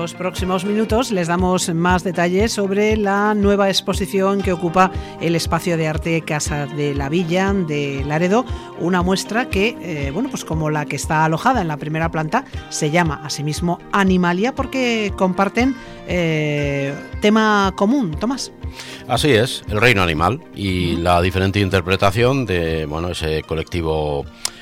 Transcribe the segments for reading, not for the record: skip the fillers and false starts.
los próximos minutos les damos más detalles sobre la nueva exposición que ocupa el espacio de arte Casa de la Villa de Laredo, una muestra que, pues como la que está alojada en la primera planta, se llama asimismo Animalia porque comparten tema común, Tomás. Así es, el reino animal y la diferente interpretación de ese colectivo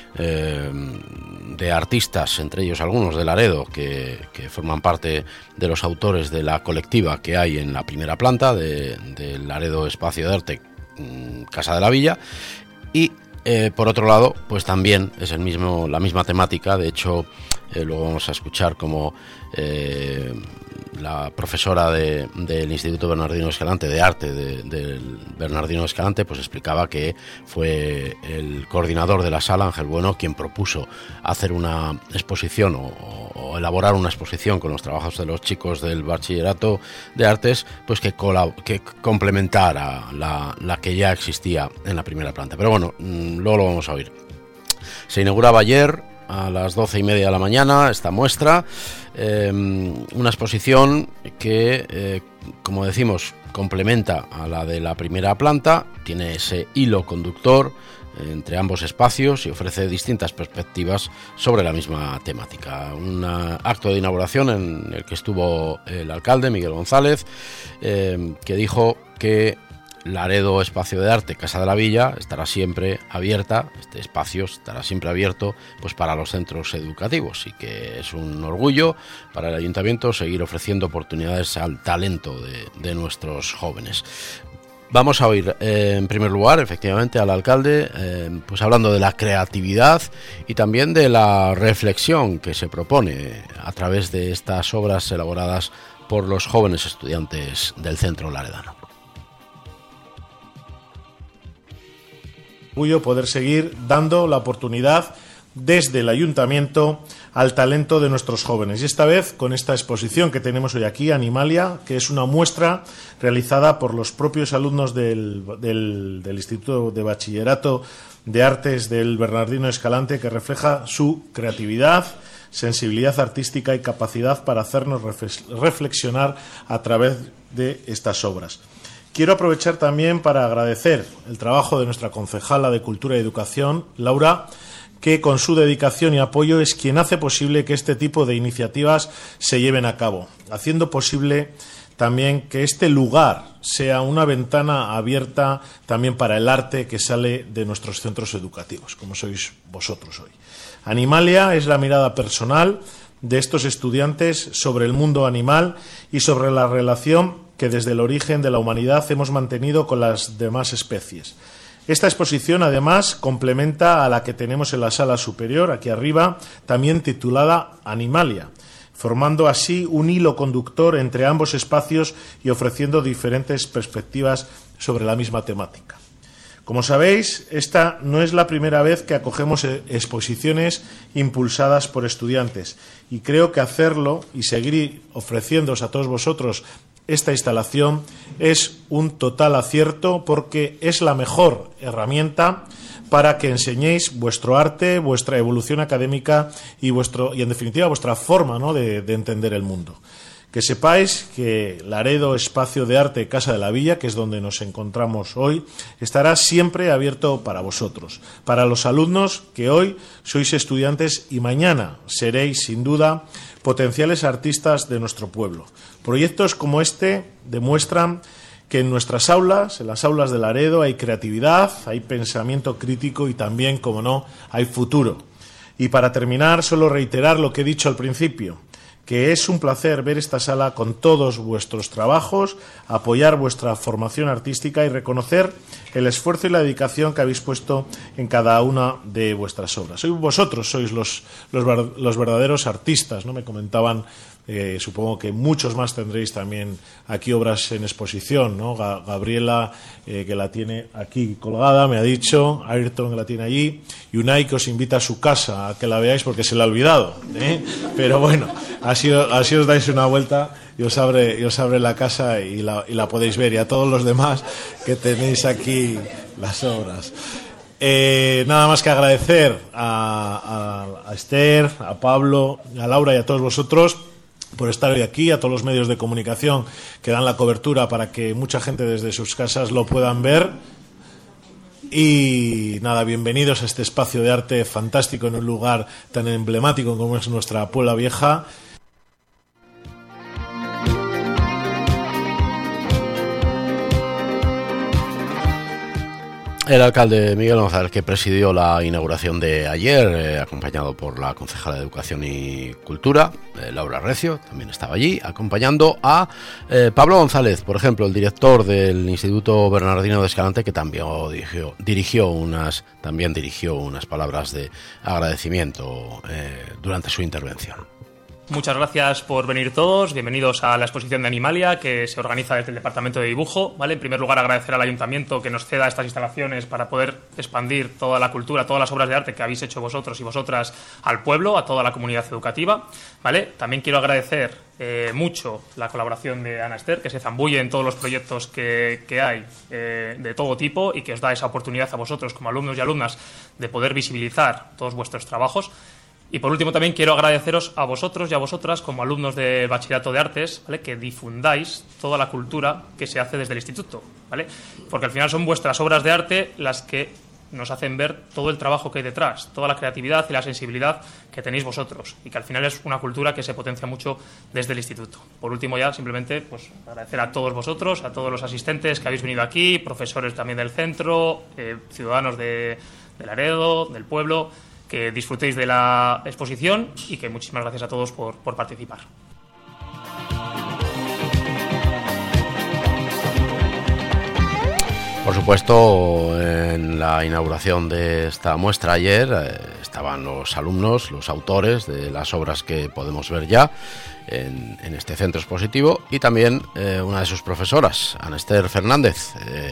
de artistas, entre ellos algunos de Laredo, que forman parte de los autores de la colectiva que hay en la primera planta de Laredo Espacio de Arte Casa de la Villa. Y por otro lado, pues también es la misma temática. De hecho, luego vamos a escuchar como la profesora del Instituto Bernardino Escalante de Arte del Bernardino Escalante pues explicaba que fue el coordinador de la sala, Ángel Bueno, quien propuso hacer una exposición o elaborar una exposición con los trabajos de los chicos del Bachillerato de Artes, pues que complementara la que ya existía en la primera planta. Pero bueno, luego lo vamos a oír. Se inauguraba ayer a las 12:30 de la mañana esta muestra, una exposición que, como decimos, complementa a la de la primera planta, tiene ese hilo conductor entre ambos espacios y ofrece distintas perspectivas sobre la misma temática. Un acto de inauguración en el que estuvo el alcalde Miguel González, que dijo que Laredo Espacio de Arte Casa de la Villa estará siempre abierta, este espacio estará siempre abierto pues para los centros educativos, y que es un orgullo para el ayuntamiento seguir ofreciendo oportunidades al talento de nuestros jóvenes. Vamos a oír en primer lugar efectivamente al alcalde pues hablando de la creatividad y también de la reflexión que se propone a través de estas obras elaboradas por los jóvenes estudiantes del centro laredano. Poder seguir dando la oportunidad desde el ayuntamiento al talento de nuestros jóvenes, y esta vez con esta exposición que tenemos hoy aquí, Animalia, que es una muestra realizada por los propios alumnos del Instituto de Bachillerato de Artes del Bernardino Escalante, que refleja su creatividad, sensibilidad artística y capacidad para hacernos reflexionar a través de estas obras. Quiero aprovechar también para agradecer el trabajo de nuestra concejala de Cultura y Educación, Laura, que con su dedicación y apoyo es quien hace posible que este tipo de iniciativas se lleven a cabo, haciendo posible también que este lugar sea una ventana abierta también para el arte que sale de nuestros centros educativos, como sois vosotros hoy. Animalia es la mirada personal de estos estudiantes sobre el mundo animal y sobre la relación que desde el origen de la humanidad hemos mantenido con las demás especies. Esta exposición, además, complementa a la que tenemos en la sala superior, aquí arriba, también titulada Animalia, formando así un hilo conductor entre ambos espacios y ofreciendo diferentes perspectivas sobre la misma temática. Como sabéis, esta no es la primera vez que acogemos exposiciones impulsadas por estudiantes, y creo que hacerlo y seguir ofreciéndoos a todos vosotros esta instalación es un total acierto, porque es la mejor herramienta para que enseñéis vuestro arte, vuestra evolución académica y en definitiva vuestra forma, ¿no?, de entender el mundo. Que sepáis que Laredo Espacio de Arte Casa de la Villa, que es donde nos encontramos hoy, estará siempre abierto para vosotros, para los alumnos que hoy sois estudiantes y mañana seréis, sin duda, potenciales artistas de nuestro pueblo. Proyectos como este demuestran que en nuestras aulas, en las aulas de Laredo, hay creatividad, hay pensamiento crítico y también, como no, hay futuro. Y para terminar, solo reiterar lo que he dicho al principio, que es un placer ver esta sala con todos vuestros trabajos, apoyar vuestra formación artística y reconocer el esfuerzo y la dedicación que habéis puesto en cada una de vuestras obras. Vosotros sois los verdaderos artistas, ¿no? Me comentaban, supongo que muchos más tendréis también aquí obras en exposición, ¿no? Gabriela, que la tiene aquí colgada, me ha dicho, Ayrton, que la tiene allí, y Unai, que os invita a su casa a que la veáis porque se la ha olvidado, ¿eh? Pero bueno, así os dais una vuelta y os abre la casa y la podéis ver, y a todos los demás que tenéis aquí las obras. Nada más que agradecer a Esther, a Pablo, a Laura y a todos vosotros por estar hoy aquí, a todos los medios de comunicación que dan la cobertura para que mucha gente desde sus casas lo puedan ver. Y nada, bienvenidos a este espacio de arte fantástico en un lugar tan emblemático como es nuestra Puebla Vieja. El alcalde Miguel González, que presidió la inauguración de ayer, acompañado por la concejala de Educación y Cultura, Laura Recio, también estaba allí, acompañando a Pablo González, por ejemplo, el director del Instituto Bernardino de Escalante, que también dirigió unas palabras de agradecimiento durante su intervención. Muchas gracias por venir todos, bienvenidos a la exposición de Animalia que se organiza desde el Departamento de Dibujo, ¿vale? En primer lugar, agradecer al Ayuntamiento que nos ceda estas instalaciones para poder expandir toda la cultura, todas las obras de arte que habéis hecho vosotros y vosotras al pueblo, a toda la comunidad educativa, ¿vale? También quiero agradecer mucho la colaboración de Ana Esther, que se zambulle en todos los proyectos que hay de todo tipo y que os da esa oportunidad a vosotros como alumnos y alumnas de poder visibilizar todos vuestros trabajos. Y por último también quiero agradeceros a vosotros y a vosotras como alumnos de Bachillerato de Artes, ¿vale? Que difundáis toda la cultura que se hace desde el instituto, ¿vale? Porque al final son vuestras obras de arte las que nos hacen ver todo el trabajo que hay detrás, toda la creatividad y la sensibilidad que tenéis vosotros y que al final es una cultura que se potencia mucho desde el instituto. Por último ya simplemente pues agradecer a todos vosotros, a todos los asistentes que habéis venido aquí, profesores también del centro, ciudadanos de Laredo, del pueblo, que disfrutéis de la exposición y que muchísimas gracias a todos por participar. Por supuesto, en la inauguración de esta muestra ayer estaban los alumnos, los autores de las obras que podemos ver ya en este centro expositivo y también una de sus profesoras, Ana Esther Fernández,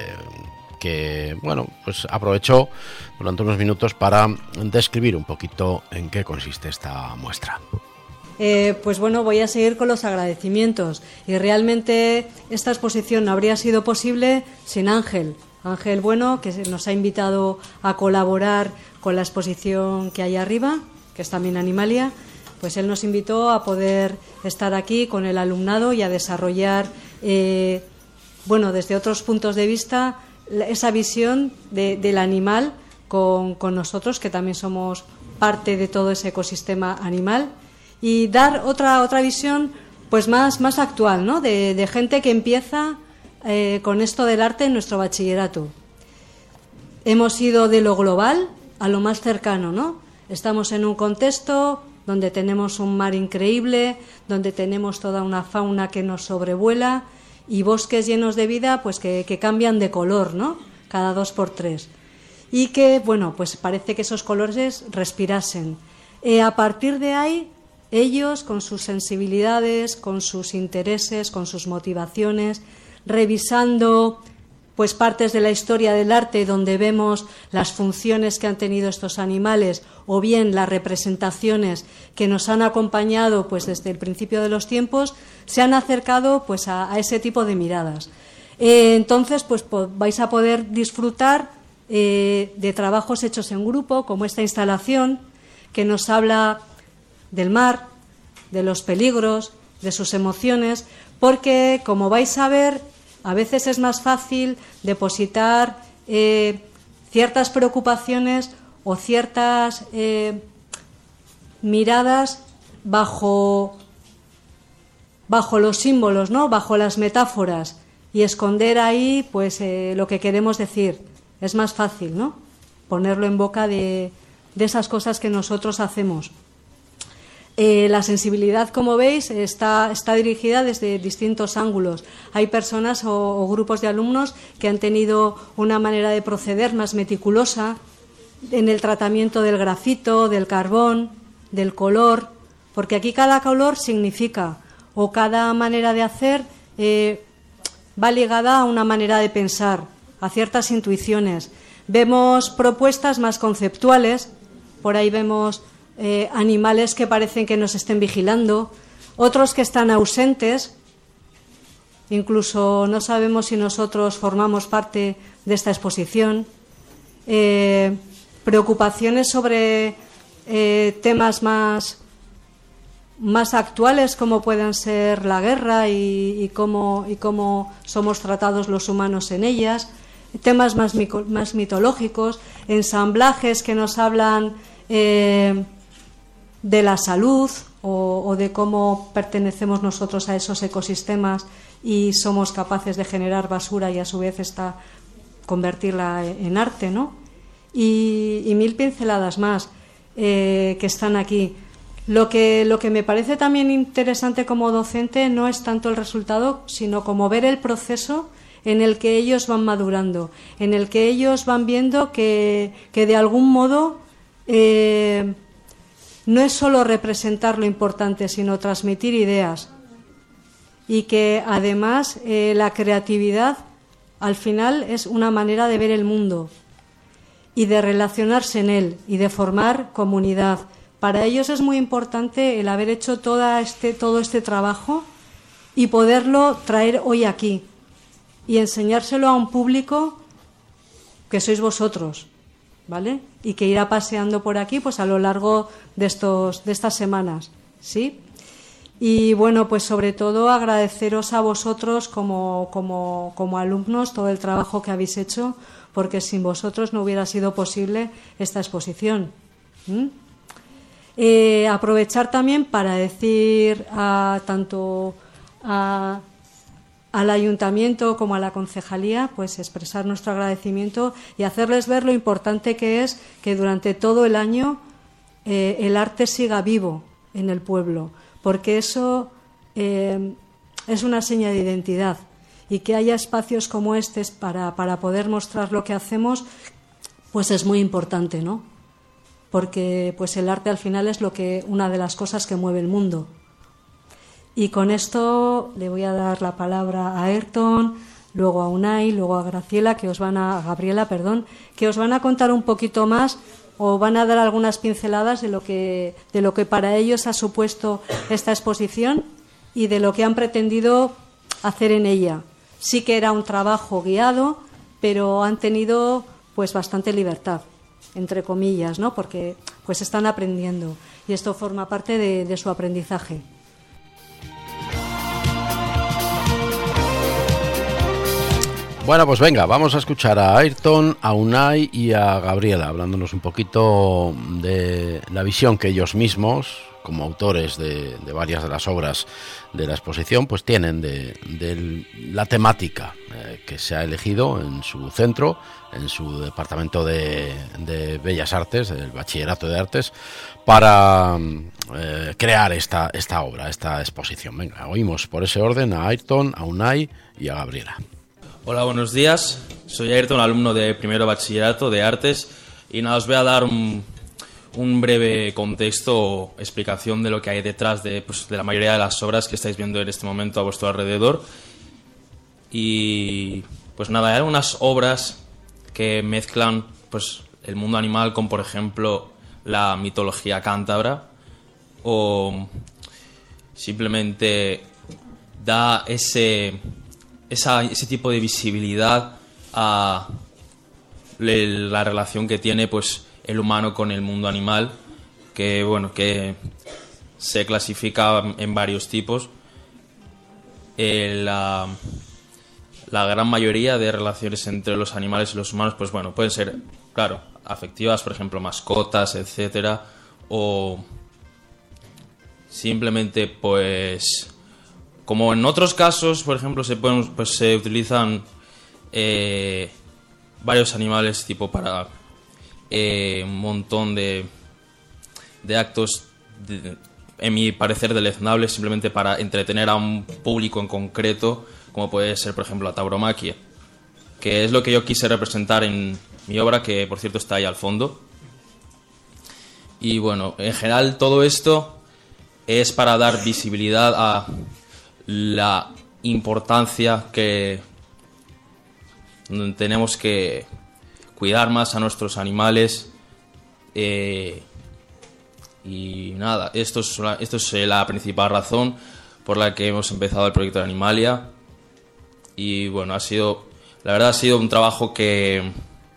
que bueno, pues aprovechó durante unos minutos para describir un poquito en qué consiste esta muestra. Pues bueno, voy a seguir con los agradecimientos y realmente esta exposición no habría sido posible sin Ángel Bueno, que nos ha invitado a colaborar con la exposición que hay arriba, que es también Animalia. Pues él nos invitó a poder estar aquí con el alumnado y a desarrollar, desde otros puntos de vista, esa visión del animal con nosotros, que también somos parte de todo ese ecosistema animal, y dar otra visión pues más actual, ¿no? de gente que empieza con esto del arte en nuestro bachillerato. Hemos ido de lo global a lo más cercano, ¿no? Estamos en un contexto donde tenemos un mar increíble, donde tenemos toda una fauna que nos sobrevuela y bosques llenos de vida pues que cambian de color, ¿no? Cada 2x3. Y que, bueno, pues parece que esos colores respirasen. A partir de ahí, ellos, con sus sensibilidades, con sus intereses, con sus motivaciones, revisando pues partes de la historia del arte donde vemos las funciones que han tenido estos animales o bien las representaciones que nos han acompañado pues desde el principio de los tiempos, se han acercado pues a ese tipo de miradas. Entonces pues vais a poder disfrutar de trabajos hechos en grupo, como esta instalación que nos habla del mar, de los peligros, de sus emociones, porque como vais a ver, a veces es más fácil depositar ciertas preocupaciones o ciertas miradas bajo los símbolos, ¿no? Bajo las metáforas, y esconder ahí pues lo que queremos decir. Es más fácil, ¿no? Ponerlo en boca de esas cosas que nosotros hacemos. La sensibilidad, como veis, está dirigida desde distintos ángulos. Hay personas o grupos de alumnos que han tenido una manera de proceder más meticulosa en el tratamiento del grafito, del carbón, del color, porque aquí cada color significa, o cada manera de hacer va ligada a una manera de pensar, a ciertas intuiciones. Vemos propuestas más conceptuales, por ahí vemos animales que parecen que nos estén vigilando, otros que están ausentes, incluso no sabemos si nosotros formamos parte de esta exposición, preocupaciones sobre temas más más actuales, como pueden ser la guerra y cómo somos tratados los humanos en ellas, temas más mitológicos, ensamblajes que nos hablan de la salud o de cómo pertenecemos nosotros a esos ecosistemas y somos capaces de generar basura y a su vez convertirla en arte, ¿no? Y mil pinceladas más que están aquí. Lo que me parece también interesante como docente no es tanto el resultado, sino como ver el proceso en el que ellos van madurando, en el que ellos van viendo que de algún modo no es solo representar lo importante, sino transmitir ideas, y que además la creatividad al final es una manera de ver el mundo y de relacionarse en él y de formar comunidad. Para ellos es muy importante el haber hecho todo este trabajo y poderlo traer hoy aquí y enseñárselo a un público que sois vosotros, ¿vale? Y que irá paseando por aquí pues a lo largo de estas semanas, ¿sí? Y bueno, pues sobre todo agradeceros a vosotros como alumnos todo el trabajo que habéis hecho, porque sin vosotros no hubiera sido posible esta exposición. Aprovechar también para decir tanto al ayuntamiento como a la concejalía, pues expresar nuestro agradecimiento y hacerles ver lo importante que es que durante todo el año el arte siga vivo en el pueblo, porque eso es una seña de identidad, y que haya espacios como estos para poder mostrar lo que hacemos, pues es muy importante, ¿no? Porque pues el arte al final es una de las cosas que mueve el mundo. Y con esto le voy a dar la palabra a Ayrton, luego a Unai, luego a Gabriela, que os van a contar un poquito más o van a dar algunas pinceladas de lo que para ellos ha supuesto esta exposición y de lo que han pretendido hacer en ella. Sí que era un trabajo guiado, pero han tenido pues bastante libertad, entre comillas, ¿no? Porque pues están aprendiendo y esto forma parte de su aprendizaje. Bueno, pues venga, vamos a escuchar a Ayrton, a Unai y a Gabriela, hablándonos un poquito de la visión que ellos mismos, como autores de varias de las obras de la exposición, pues tienen de la temática que se ha elegido en su centro, en su departamento de Bellas Artes, del Bachillerato de Artes, para crear esta obra, esta exposición. Venga, oímos por ese orden a Ayrton, a Unai y a Gabriela. Hola, buenos días. Soy Ayrton, alumno de primero Bachillerato de Artes, y nada, os voy a dar un breve contexto o explicación de lo que hay detrás de la mayoría de las obras que estáis viendo en este momento a vuestro alrededor. Y pues nada, hay algunas obras que mezclan pues el mundo animal con, por ejemplo, la mitología cántabra, o simplemente da ese tipo de visibilidad a la relación que tiene pues el humano con el mundo animal, que se clasifica en varios tipos. La gran mayoría de relaciones entre los animales y los humanos pues pueden ser, claro, afectivas, por ejemplo, mascotas, etcétera, o simplemente pues como en otros casos, por ejemplo, se utilizan varios animales tipo para un montón de actos, en mi parecer, deleznables, simplemente para entretener a un público en concreto, como puede ser, por ejemplo, la tauromaquia, que es lo que yo quise representar en mi obra, que por cierto está ahí al fondo. Y bueno, en general todo esto es para dar visibilidad a la importancia que tenemos que cuidar más a nuestros animales, y nada, esto es la principal razón por la que hemos empezado el proyecto de Animalia. Y bueno, la verdad ha sido un trabajo que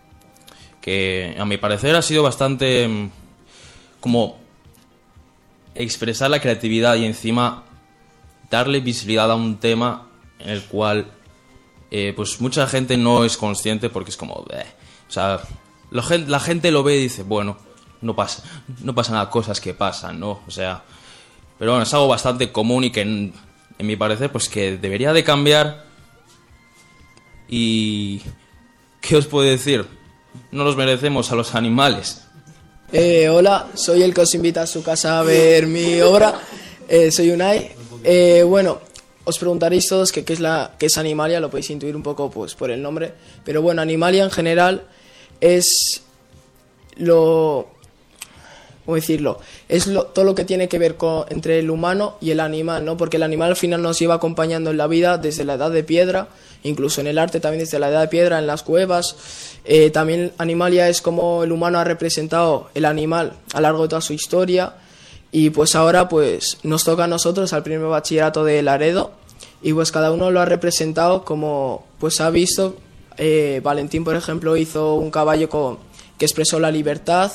a mi parecer ha sido bastante como expresar la creatividad y encima darle visibilidad a un tema en el cual pues mucha gente no es consciente porque es como... o sea, la gente lo ve y dice, bueno, no pasa nada, cosas que pasan, ¿no? O sea, pero bueno, es algo bastante común y que en mi parecer pues que debería de cambiar. Y... ¿qué os puedo decir? No nos merecemos a los animales. Hola, soy el que os invita a su casa a ver mi obra. Soy Unai. Bueno, os preguntaréis todos qué es Animalia, lo podéis intuir un poco pues por el nombre. Pero bueno, Animalia en general es ¿cómo decirlo? Es todo lo que tiene que ver entre el humano y el animal, ¿no? Porque el animal al final nos lleva acompañando en la vida desde la edad de piedra, incluso en el arte también desde la edad de piedra, en las cuevas. También Animalia es como el humano ha representado el animal a lo largo de toda su historia. Y pues ahora pues nos toca a nosotros, al primer bachillerato de Laredo, y pues cada uno lo ha representado como pues ha visto. Valentín, por ejemplo, hizo un caballo que expresó la libertad.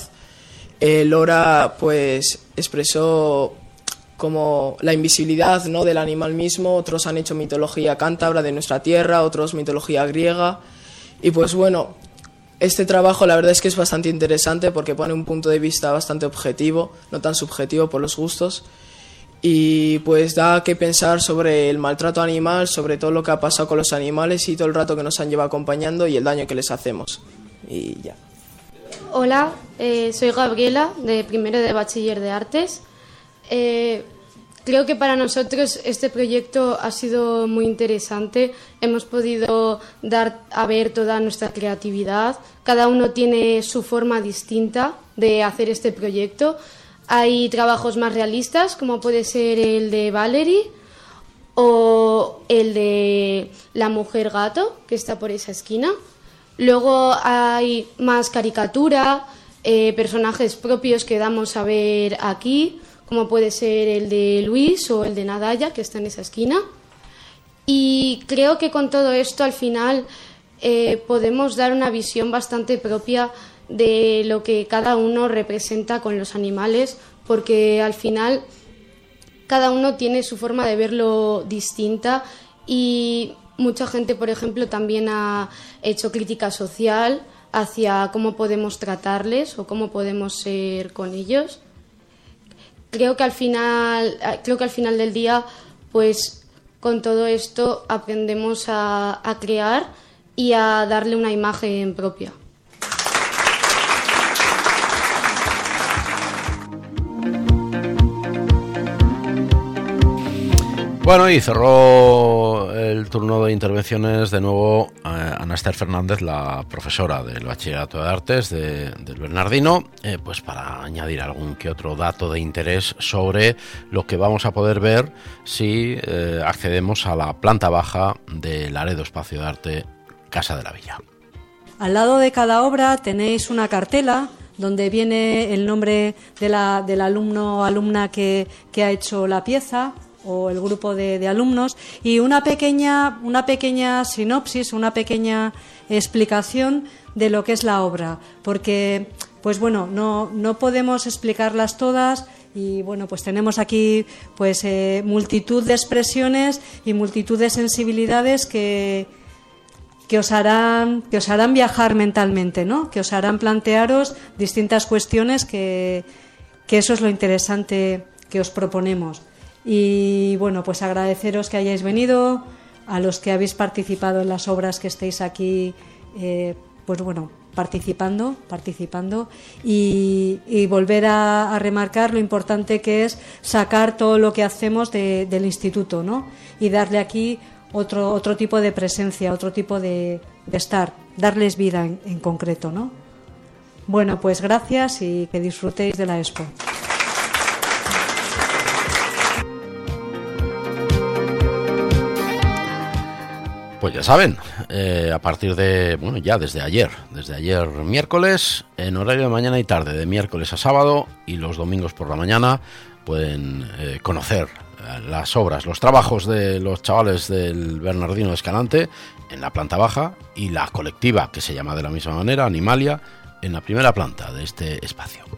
Lora pues expresó como la invisibilidad, ¿no?, del animal mismo. Otros han hecho mitología cántabra de nuestra tierra, otros mitología griega. Y pues bueno, este trabajo la verdad es que es bastante interesante porque pone un punto de vista bastante objetivo, no tan subjetivo por los gustos. Y pues da que pensar sobre el maltrato animal, sobre todo lo que ha pasado con los animales y todo el rato que nos han llevado acompañando y el daño que les hacemos. Y ya. Hola, soy Gabriela, de primero de Bachiller de Artes. Creo que para nosotros este proyecto ha sido muy interesante. Hemos podido dar a ver toda nuestra creatividad. Cada uno tiene su forma distinta de hacer este proyecto. Hay trabajos más realistas, como puede ser el de Valerie o el de la mujer gato, que está por esa esquina. Luego hay más caricatura, personajes propios que damos a ver aquí, como puede ser el de Luis o el de Nadaya, que está en esa esquina. Y creo que con todo esto al final podemos dar una visión bastante propia de lo que cada uno representa con los animales, porque al final cada uno tiene su forma de verlo distinta y mucha gente, por ejemplo, también ha hecho crítica social hacia cómo podemos tratarles o cómo podemos ser con ellos. Creo que al final del día, pues con todo esto aprendemos a crear y a darle una imagen propia. Bueno, y cerró el turno de intervenciones de nuevo Ana Esther Fernández, la profesora del Bachillerato de Artes del Bernardino, pues para añadir algún que otro dato de interés sobre lo que vamos a poder ver si accedemos a la planta baja del Laredo Espacio de Arte Casa de la Villa. Al lado de cada obra tenéis una cartela donde viene el nombre del alumno o alumna que ha hecho la pieza, o el grupo de alumnos, y una pequeña sinopsis, una pequeña explicación de lo que es la obra, porque pues bueno, no podemos explicarlas todas y bueno, pues tenemos aquí pues multitud de expresiones y multitud de sensibilidades que os harán viajar mentalmente, ¿no? Que os harán plantearos distintas cuestiones que eso es lo interesante que os proponemos. Y bueno, pues agradeceros que hayáis venido, a los que habéis participado en las obras que estéis aquí, pues bueno, participando y volver a remarcar lo importante que es sacar todo lo que hacemos del instituto, ¿no? Y darle aquí otro tipo de presencia, otro tipo de estar, darles vida en concreto, ¿no? Bueno, pues gracias y que disfrutéis de la Expo. Pues ya saben, a partir de, bueno, ya desde ayer miércoles, en horario de mañana y tarde, de miércoles a sábado, y los domingos por la mañana, pueden conocer las obras, los trabajos de los chavales del Bernardino de Escalante en la planta baja, y la colectiva, que se llama de la misma manera, Animalia, en la primera planta de este espacio.